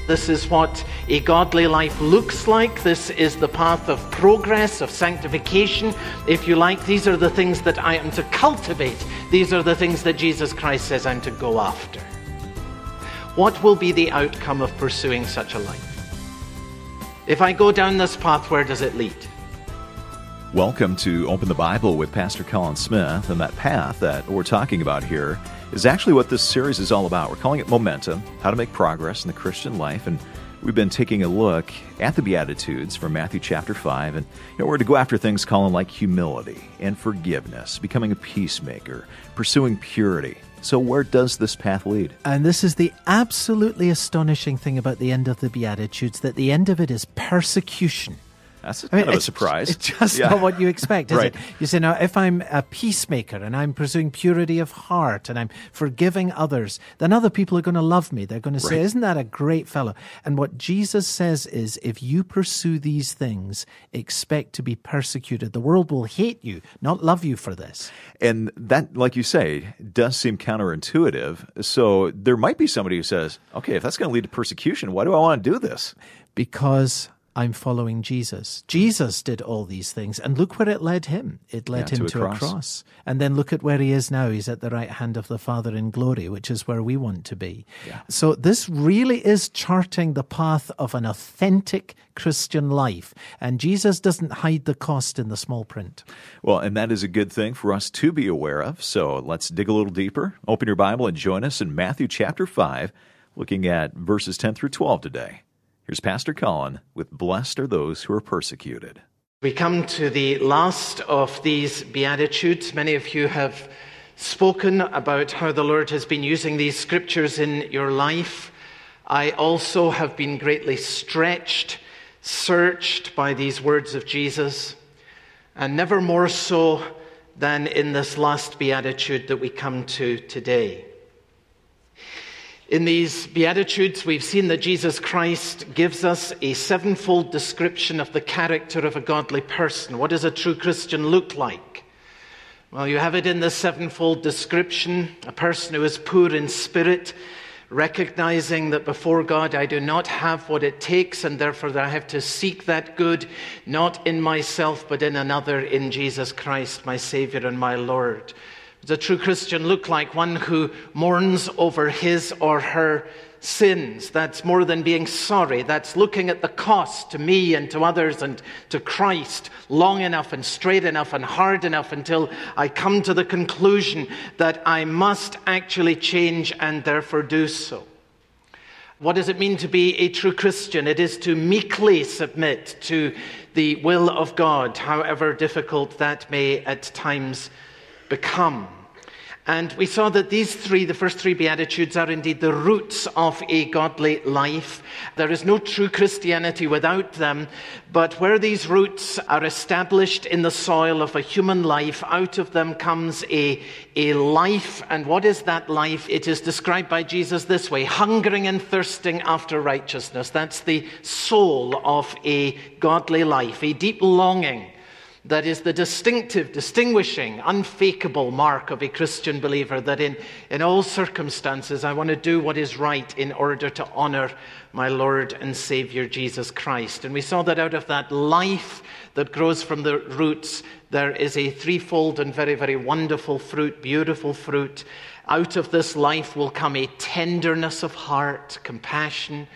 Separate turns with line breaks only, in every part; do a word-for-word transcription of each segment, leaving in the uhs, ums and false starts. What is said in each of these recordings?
This is what a godly life looks like. This is the path of progress, of sanctification, if you like. These are the things that I am to cultivate. These are the things that Jesus Christ says I'm to go after. What will be the outcome of pursuing such a life? If I go down this path, where does it lead?
Welcome to Open the Bible with Pastor Colin Smith, and that path that we're talking about here is actually what this series is all about. We're calling it Momentum, how to make progress in the Christian life, and we've been taking a look at the Beatitudes from Matthew chapter five, and you know, we're to go after things, Colin, like humility and forgiveness, becoming a peacemaker, pursuing purity. So where does this path lead?
And this is the absolutely astonishing thing about the end of the Beatitudes, that the end of it is persecution.
That's a,
I mean,
kind of a
it's,
surprise.
It's just
yeah.
not what you expect, is
right.
it? You say, now, if I'm a peacemaker and I'm pursuing purity of heart and I'm forgiving others, then other people are going to love me. They're going to say, right. Isn't that a great fellow? And what Jesus says is, if you pursue these things, expect to be persecuted. The world will hate you, not love you for this.
And that, like you say, does seem counterintuitive. So there might be somebody who says, okay, if that's going to lead to persecution, why do I want to do this?
Because I'm following Jesus. Jesus did all these things, and look where it led him. It led
yeah,
him
to, a,
to
cross.
a cross. And then look at where he is now. He's at the right hand of the Father in glory, which is where we want to be.
Yeah.
So this really is charting the path of an authentic Christian life. And Jesus doesn't hide the cost in the small print.
Well, and that is a good thing for us to be aware of. So let's dig a little deeper. Open your Bible and join us in Matthew chapter five, looking at verses ten through twelve today. Here's Pastor Colin with Blessed Are Those Who Are Persecuted.
We come to the last of these Beatitudes. Many of you have spoken about how the Lord has been using these scriptures in your life. I also have been greatly stretched, searched by these words of Jesus, and never more so than in this last Beatitude that we come to today. In these Beatitudes, we've seen that Jesus Christ gives us a sevenfold description of the character of a godly person. What does a true Christian look like? Well, you have it in the sevenfold description: a person who is poor in spirit, recognizing that before God I do not have what it takes, and therefore I have to seek that good, not in myself, but in another, in Jesus Christ, my Savior and my Lord. Does a true Christian look like? One who mourns over his or her sins. That's more than being sorry. That's looking at the cost to me and to others and to Christ long enough and straight enough and hard enough until I come to the conclusion that I must actually change and therefore do so. What does it mean to be a true Christian? It is to meekly submit to the will of God, however difficult that may at times become. And we saw that these three, the first three Beatitudes, are indeed the roots of a godly life. There is no true Christianity without them, but where these roots are established in the soil of a human life, out of them comes a, a life. And what is that life? It is described by Jesus this way: hungering and thirsting after righteousness. That's the soul of a godly life, a deep longing. That is the distinctive, distinguishing, unfakeable mark of a Christian believer, that in, in all circumstances I want to do what is right in order to honor my Lord and Savior Jesus Christ. And we saw that out of that life that grows from the roots, there is a threefold and very, very wonderful fruit, beautiful fruit. Out of this life will come a tenderness of heart, compassion,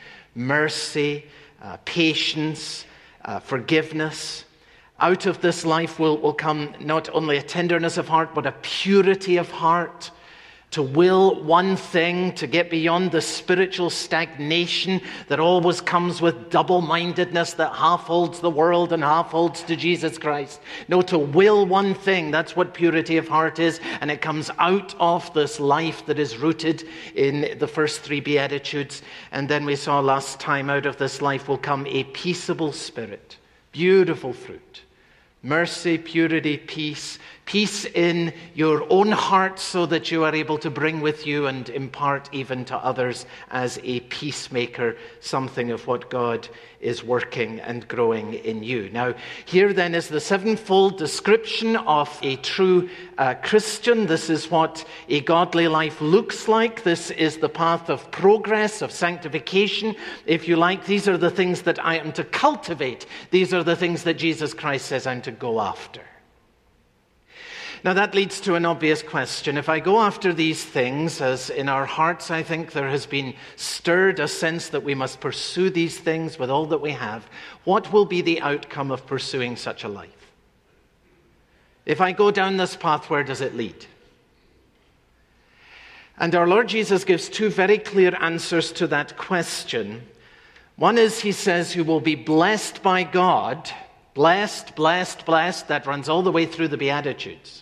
mercy, uh, patience, uh, forgiveness. Out of this life will, will come not only a tenderness of heart, but a purity of heart. To will one thing, to get beyond the spiritual stagnation that always comes with double-mindedness that half holds the world and half holds to Jesus Christ. No, to will one thing, that's what purity of heart is. And it comes out of this life that is rooted in the first three Beatitudes. And then we saw last time, out of this life will come a peaceable spirit. Beautiful fruit. Mercy, purity, peace, peace in your own heart so that you are able to bring with you and impart even to others as a peacemaker something of what God is working and growing in you. Now, here then is the sevenfold description of a true uh, Christian. This is what a godly life looks like. This is the path of progress, of sanctification, if you like. These are the things that I am to cultivate. These are the things that Jesus Christ says I'm to go after. Now that leads to an obvious question. If I go after these things, as in our hearts I think there has been stirred a sense that we must pursue these things with all that we have, what will be the outcome of pursuing such a life? If I go down this path, where does it lead? And our Lord Jesus gives two very clear answers to that question. One is, he says, you will be blessed by God. Blessed, blessed, blessed. That runs all the way through the Beatitudes.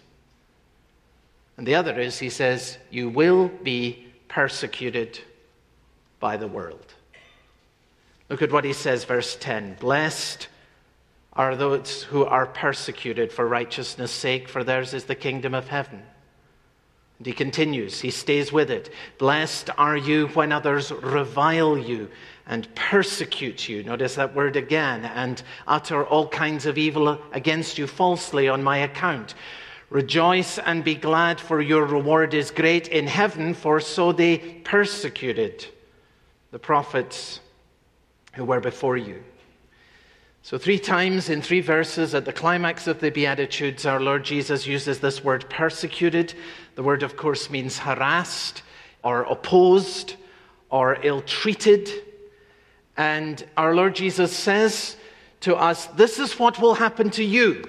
And the other is, he says, you will be persecuted by the world. Look at what he says, verse ten. Blessed are those who are persecuted for righteousness' sake, for theirs is the kingdom of heaven. And he continues, he stays with it. Blessed are you when others revile you and persecute you. Notice that word again. And utter all kinds of evil against you falsely on my account. Rejoice and be glad, for your reward is great in heaven, for so they persecuted the prophets who were before you. So three times in three verses at the climax of the Beatitudes, our Lord Jesus uses this word persecuted. The word, of course, means harassed or opposed or ill-treated. And our Lord Jesus says to us, this is what will happen to you.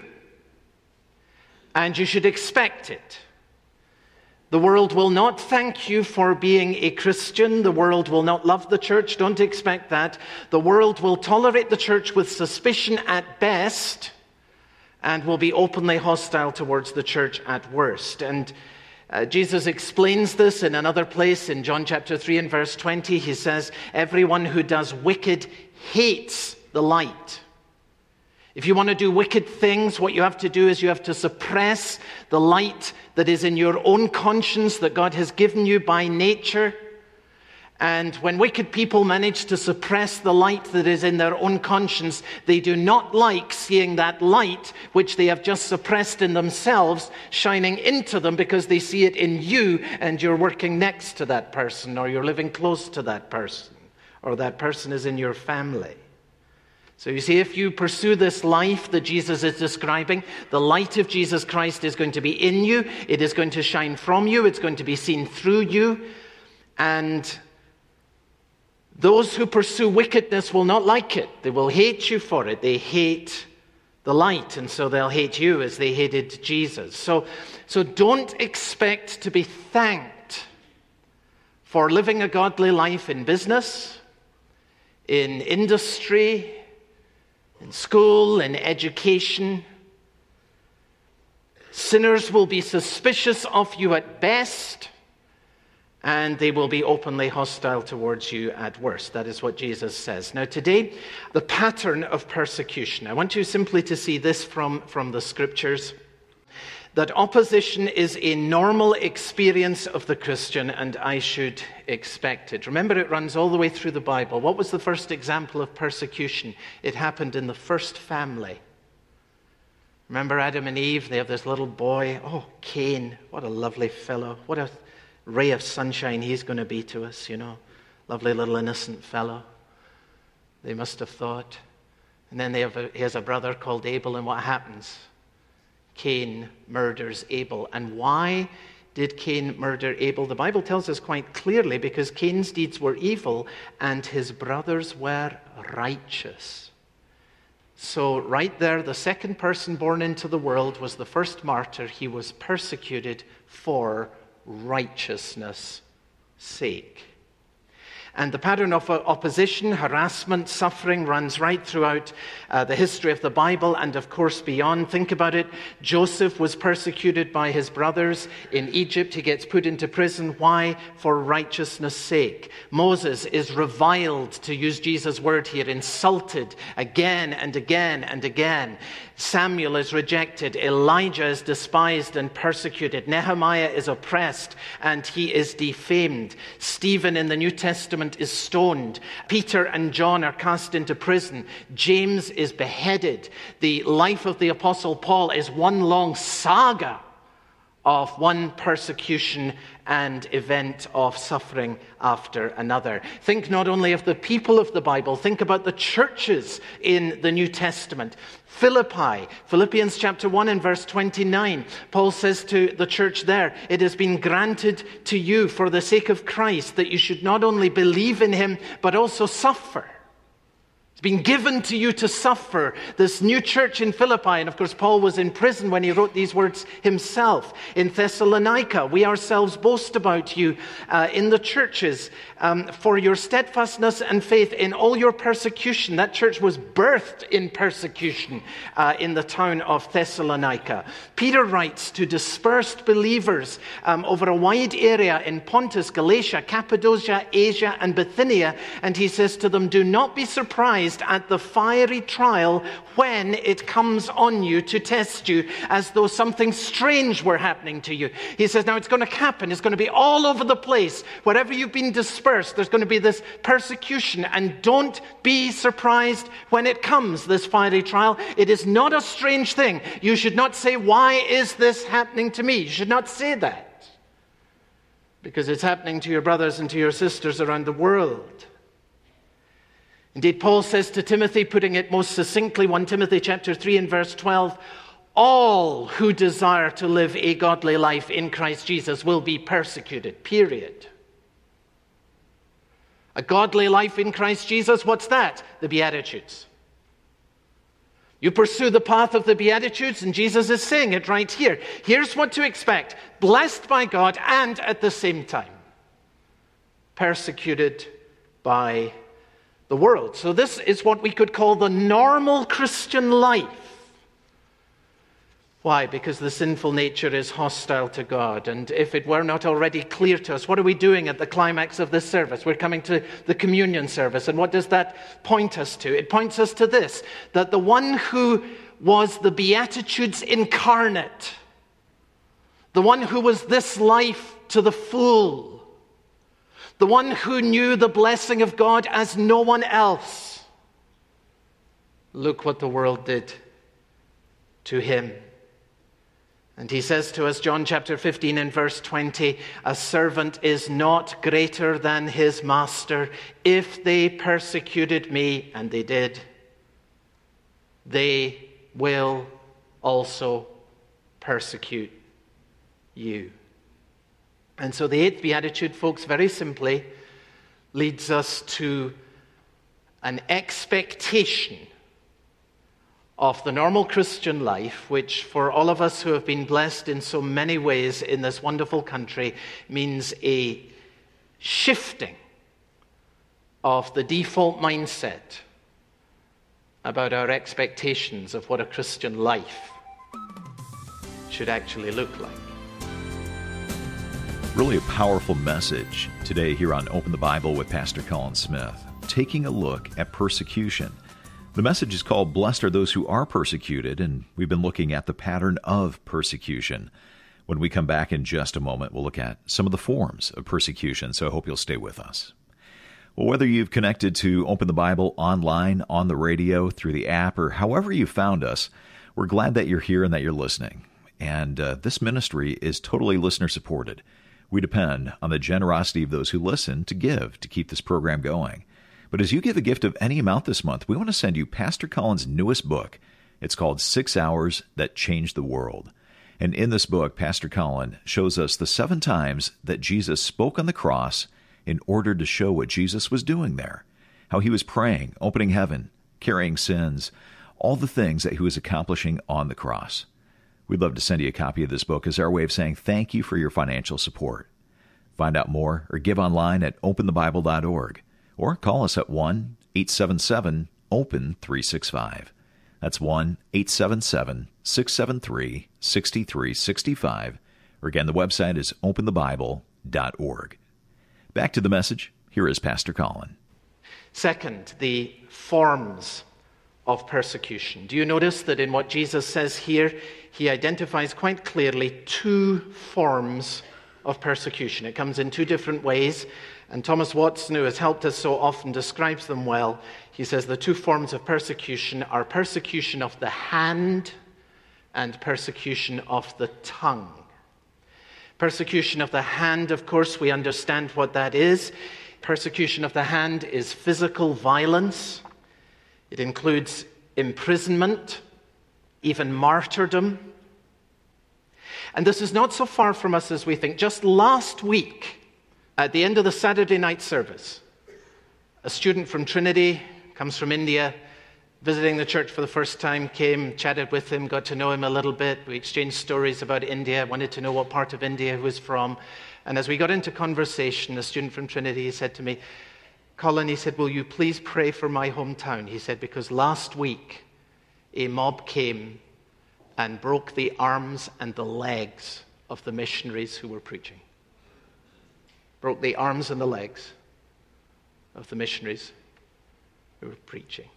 And you should expect it. The world will not thank you for being a Christian. The world will not love the church. Don't expect that. The world will tolerate the church with suspicion at best and will be openly hostile towards the church at worst. And uh, Jesus explains this in another place in John chapter three and verse twenty. He says, everyone who does wicked hates the light. If you want to do wicked things, what you have to do is you have to suppress the light that is in your own conscience that God has given you by nature. And when wicked people manage to suppress the light that is in their own conscience, they do not like seeing that light, which they have just suppressed in themselves, shining into them, because they see it in you and you're working next to that person, or you're living close to that person, or that person is in your family. So you see, if you pursue this life that Jesus is describing, the light of Jesus Christ is going to be in you. It is going to shine from you. It's going to be seen through you. And those who pursue wickedness will not like it. They will hate you for it. They hate the light, and so they'll hate you as they hated Jesus. So, so don't expect to be thanked for living a godly life in business, in industry, in school, in education. Sinners will be suspicious of you at best, and they will be openly hostile towards you at worst. That is what Jesus says. Now today, the pattern of persecution. I want you simply to see this from, from the scriptures. That opposition is a normal experience of the Christian, and I should expect it. Remember, it runs all the way through the Bible. What was the first example of persecution? It happened in the first family. Remember Adam and Eve? They have this little boy. Oh, Cain. What a lovely fellow. What a ray of sunshine he's going to be to us, you know. Lovely little innocent fellow. They must have thought. And then they have a, he has a brother called Abel, and what happens? Cain murders Abel. And why did Cain murder Abel? The Bible tells us quite clearly, because Cain's deeds were evil and his brothers were righteous. So right there, the second person born into the world was the first martyr. He was persecuted for righteousness' sake. And the pattern of opposition, harassment, suffering runs right throughout uh, the history of the Bible and, of course, beyond. Think about it. Joseph was persecuted by his brothers in Egypt. He gets put into prison. Why? For righteousness' sake. Moses is reviled, to use Jesus' word here, insulted again and again and again. Samuel is rejected. Elijah is despised and persecuted. Nehemiah is oppressed and he is defamed. Stephen in the New Testament is stoned. Peter and John are cast into prison. James is beheaded. The life of the Apostle Paul is one long saga of one persecution and event of suffering after another. Think not only of the people of the Bible, think about the churches in the New Testament. Philippi, Philippians chapter one and verse twenty-nine, Paul says to the church there, "It has been granted to you for the sake of Christ that you should not only believe in him, but also suffer." It's been given to you to suffer. This new church in Philippi, and of course Paul was in prison when he wrote these words himself. In Thessalonica, we ourselves boast about you uh, in the churches um, for your steadfastness and faith in all your persecution. That church was birthed in persecution uh, in the town of Thessalonica. Peter writes to dispersed believers um, over a wide area in Pontus, Galatia, Cappadocia, Asia, and Bithynia, and he says to them, "Do not be surprised at the fiery trial when it comes on you to test you, as though something strange were happening to you." He says, now it's going to happen. It's going to be all over the place. Wherever you've been dispersed, there's going to be this persecution. And don't be surprised when it comes, this fiery trial. It is not a strange thing. You should not say, "Why is this happening to me?" You should not say that, because it's happening to your brothers and to your sisters around the world. Indeed, Paul says to Timothy, putting it most succinctly, First Timothy chapter three and verse twelve, all who desire to live a godly life in Christ Jesus will be persecuted, period. A godly life in Christ Jesus, what's that? The Beatitudes. You pursue the path of the Beatitudes, and Jesus is saying it right here. Here's what to expect: blessed by God and at the same time persecuted by the world. So this is what we could call the normal Christian life. Why? Because the sinful nature is hostile to God. And if it were not already clear to us, what are we doing at the climax of this service? We're coming to the communion service. And what does that point us to? It points us to this, that the one who was the Beatitudes incarnate, the one who was this life to the full, the one who knew the blessing of God as no one else, look what the world did to him. And he says to us, John chapter fifteen and verse twenty, "A servant is not greater than his master. If they persecuted me," and they did, "they will also persecute you." And so the eighth beatitude, folks, very simply leads us to an expectation of the normal Christian life, which for all of us who have been blessed in so many ways in this wonderful country means a shifting of the default mindset about our expectations of what a Christian life should actually look like.
Really a powerful message today here on Open the Bible with Pastor Colin Smith, taking a look at persecution. The message is called "Blessed are those who are persecuted," and we've been looking at the pattern of persecution. When we come back in just a moment, we'll look at some of the forms of persecution, so I hope you'll stay with us. Well, whether you've connected to Open the Bible online, on the radio, through the app, or however you found us, we're glad that you're here and that you're listening. And uh, this ministry is totally listener-supported. We depend on the generosity of those who listen to give to keep this program going. But as you give a gift of any amount this month, we want to send you Pastor Colin's newest book. It's called Six Hours That Changed the World. And in this book, Pastor Colin shows us the seven times that Jesus spoke on the cross in order to show what Jesus was doing there, how he was praying, opening heaven, carrying sins, all the things that he was accomplishing on the cross. We'd love to send you a copy of this book as our way of saying thank you for your financial support. Find out more or give online at open the bible dot org or call us at one eight seven seven open three six five. That's one eight seven seven six seven three six three six five. Or again, the website is open the bible dot org. Back to the message. Here is Pastor Colin.
Second, the forms of persecution. Do you notice that in what Jesus says here, he identifies quite clearly two forms of persecution? It comes in two different ways, and Thomas Watson, who has helped us so often, describes them well. He says the two forms of persecution are persecution of the hand and persecution of the tongue. Persecution of the hand, of course, we understand what that is. Persecution of the hand is physical violence. It includes imprisonment, even martyrdom. And this is not so far from us as we think. Just last week, at the end of the Saturday night service, a student from Trinity, comes from India, visiting the church for the first time, came, chatted with him, got to know him a little bit. We exchanged stories about India, wanted to know what part of India he was from. And as we got into conversation, a student from Trinity, he said to me, Colin, he said, will you please pray for my hometown? He said, because last week a mob came and broke the arms and the legs of the missionaries who were preaching. Broke the arms and the legs of the missionaries who were preaching.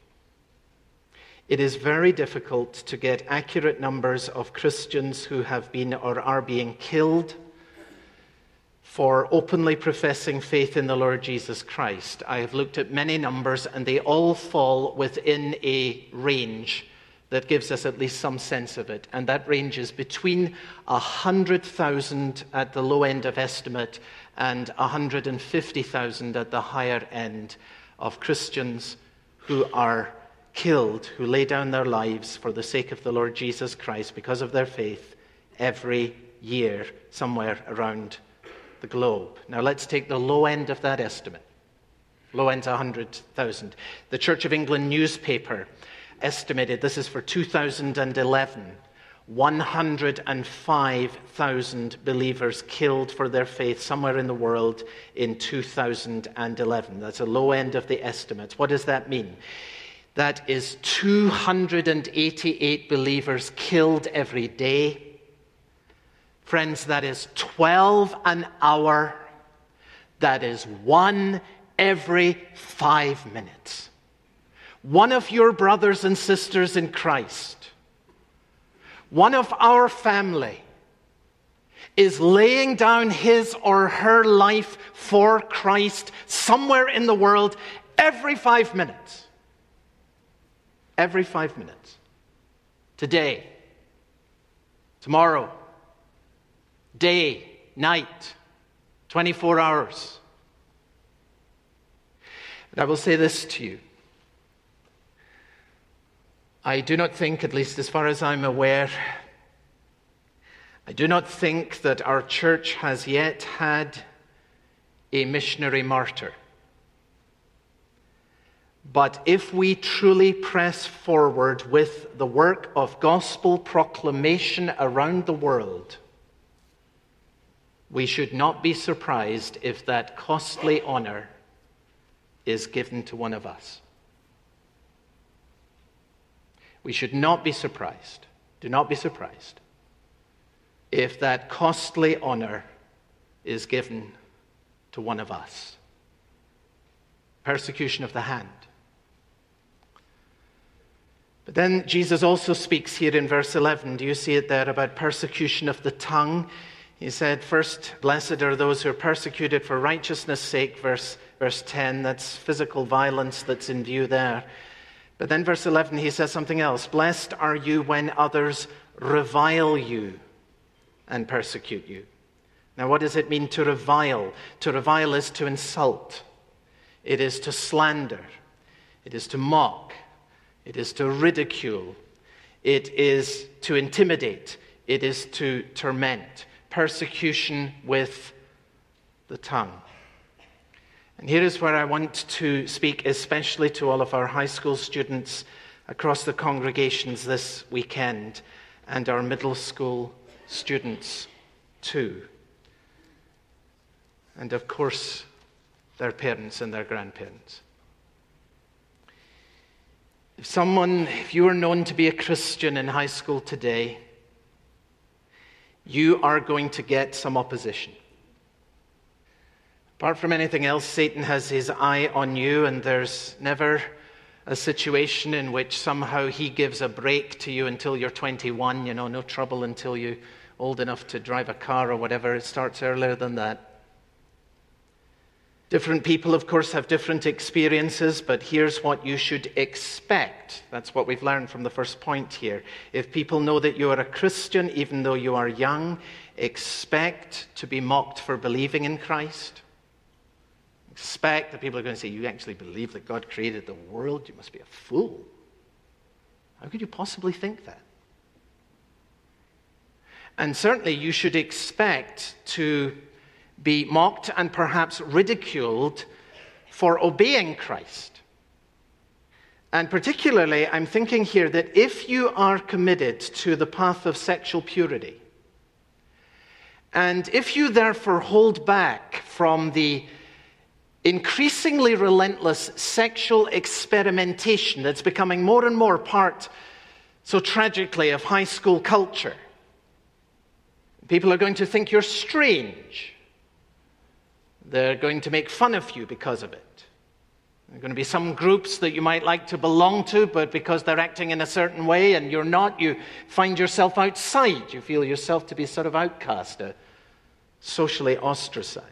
It is very difficult to get accurate numbers of Christians who have been or are being killed for openly professing faith in the Lord Jesus Christ. I have looked at many numbers, and they all fall within a range that gives us at least some sense of it. And that range is between one hundred thousand at the low end of estimate and one hundred fifty thousand at the higher end of Christians who are killed, who lay down their lives for the sake of the Lord Jesus Christ because of their faith every year somewhere around the globe. Now let's take the low end of that estimate. Low end's one hundred thousand. The Church of England newspaper estimated, this is for two thousand eleven, one hundred five thousand believers killed for their faith somewhere in the world in two thousand eleven. That's a low end of the estimates. What does that mean? That is two hundred eighty-eight believers killed every day. Friends, that is twelve an hour. That is one every five minutes. One of your brothers and sisters in Christ, one of our family, is laying down his or her life for Christ somewhere in the world every five minutes. Every five minutes. Today, tomorrow, day, night, twenty-four hours. But I will say this to you. I do not think, at least as far as I'm aware, I do not think that our church has yet had a missionary martyr. But if we truly press forward with the work of gospel proclamation around the world, we should not be surprised if that costly honor is given to one of us. We should not be surprised, do not be surprised, if that costly honor is given to one of us. Persecution of the hand. But then Jesus also speaks here in verse eleven. Do you see it there about persecution of the tongue? He said, first, blessed are those who are persecuted for righteousness' sake, verse, verse ten. That's physical violence that's in view there. But then verse eleven, he says something else. Blessed are you when others revile you and persecute you. Now, what does it mean to revile? To revile is to insult. It is to slander. It is to mock. It is to ridicule. It is to intimidate. It is to torment. Persecution with the tongue. And here is where I want to speak especially to all of our high school students across the congregations this weekend and our middle school students too. And of course, their parents and their grandparents. If someone, if you are known to be a Christian in high school today, you are going to get some opposition. Apart from anything else, Satan has his eye on you, and there's never a situation in which somehow he gives a break to you until you're twenty-one, you know, no trouble until you're old enough to drive a car or whatever. It starts earlier than that. Different people, of course, have different experiences, but here's what you should expect. That's what we've learned from the first point here. If people know that you are a Christian, even though you are young, expect to be mocked for believing in Christ. Expect that people are going to say, you actually believe that God created the world? You must be a fool. How could you possibly think that? And certainly you should expect to be mocked and perhaps ridiculed for obeying Christ. And particularly, I'm thinking here that if you are committed to the path of sexual purity, and if you therefore hold back from the increasingly relentless sexual experimentation that's becoming more and more part, so tragically, of high school culture, people are going to think you're strange. They're going to make fun of you because of it. There are going to be some groups that you might like to belong to, but because they're acting in a certain way and you're not, you find yourself outside. You feel yourself to be sort of outcast, uh, socially ostracized.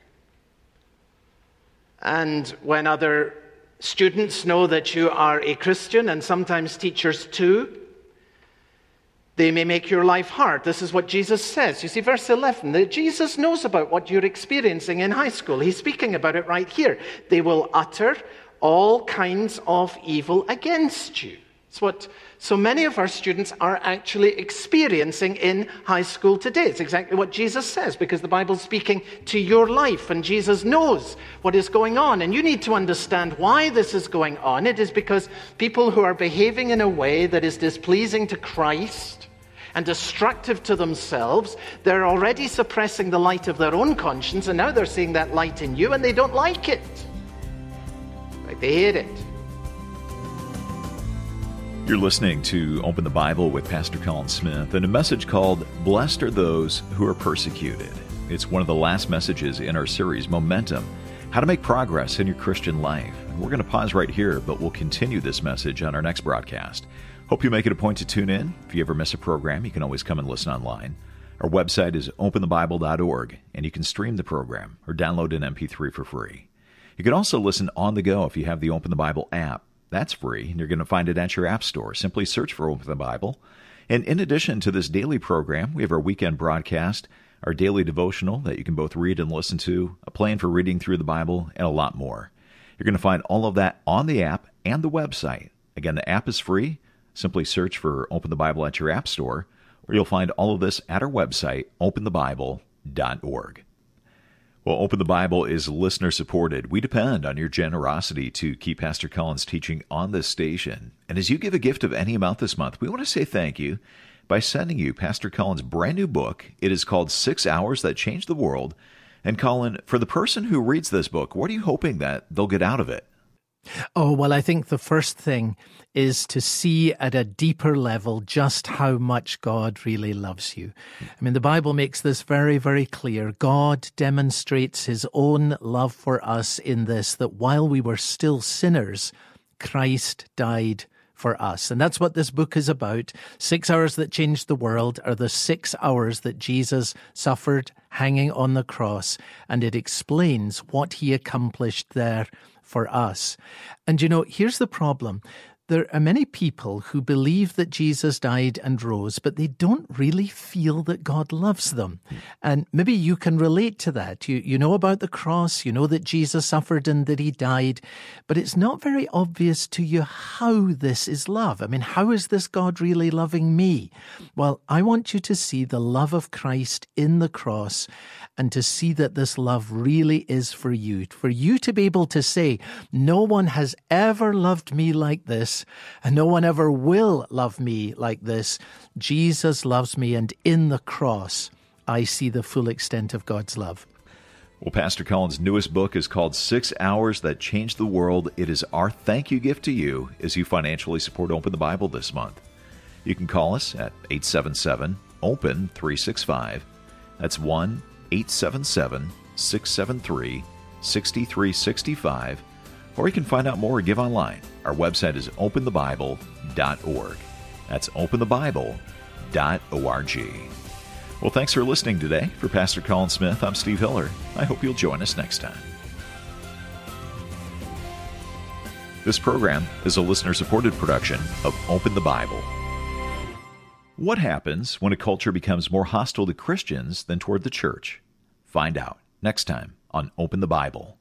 And when other students know that you are a Christian, and sometimes teachers too, they may make your life hard. This is what Jesus says. You see, verse eleven, that Jesus knows about what you're experiencing in high school. He's speaking about it right here. They will utter all kinds of evil against you. It's what so many of our students are actually experiencing in high school today. It's exactly what Jesus says, because the Bible's speaking to your life, and Jesus knows what is going on. And you need to understand why this is going on. It is because people who are behaving in a way that is displeasing to Christ and destructive to themselves, they're already suppressing the light of their own conscience, and now they're seeing that light in you, and they don't like it. Like, they hate it.
You're listening to Open the Bible with Pastor Colin Smith and a message called Blessed Are Those Who Are Persecuted. It's one of the last messages in our series, Momentum, How to Make Progress in Your Christian Life. And we're going to pause right here, but we'll continue this message on our next broadcast. Hope you make it a point to tune in. If you ever miss a program, you can always come and listen online. Our website is open the bible dot org, and you can stream the program or download an M P three for free. You can also listen on the go if you have the Open the Bible app. That's free, and you're going to find it at your app store. Simply search for Open the Bible. And in addition to this daily program, we have our weekend broadcast, our daily devotional that you can both read and listen to, a plan for reading through the Bible, and a lot more. You're going to find all of that on the app and the website. Again, the app is free. Simply search for Open the Bible at your app store, or you'll find all of this at our website, open the bible dot org. Well, Open the Bible is listener-supported. We depend on your generosity to keep Pastor Colin's teaching on this station. And as you give a gift of any amount this month, we want to say thank you by sending you Pastor Colin's brand new book. It is called Six Hours That Changed the World. And Colin, for the person who reads this book, what are you hoping that they'll get out of it?
Oh, well, I think the first thing is to see at a deeper level just how much God really loves you. I mean, the Bible makes this very, very clear. God demonstrates his own love for us in this, that while we were still sinners, Christ died for us. And that's what this book is about. Six Hours That Changed the World are the six hours that Jesus suffered hanging on the cross, and it explains what he accomplished there for us. And you know, here's the problem. There are many people who believe that Jesus died and rose, but they don't really feel that God loves them. And maybe you can relate to that. You, you know about the cross, you know that Jesus suffered and that he died, but it's not very obvious to you how this is love. I mean, how is this God really loving me? Well, I want you to see the love of Christ in the cross and to see that this love really is for you. For you to be able to say, no one has ever loved me like this, and no one ever will love me like this. Jesus loves me, and in the cross, I see the full extent of God's love.
Well, Pastor Colin's newest book is called Six Hours That Changed the World. It is our thank you gift to you as you financially support Open the Bible this month. You can call us at eight seven seven, open three six five. That's one eight seven seven, six seven three, six three six five. or you can find out more or give online. Our website is open the bible dot org. That's open the bible dot org. Well, thanks for listening today. For Pastor Colin Smith, I'm Steve Hiller. I hope you'll join us next time. This program is a listener-supported production of Open the Bible. What happens when a culture becomes more hostile to Christians than toward the church? Find out next time on Open the Bible.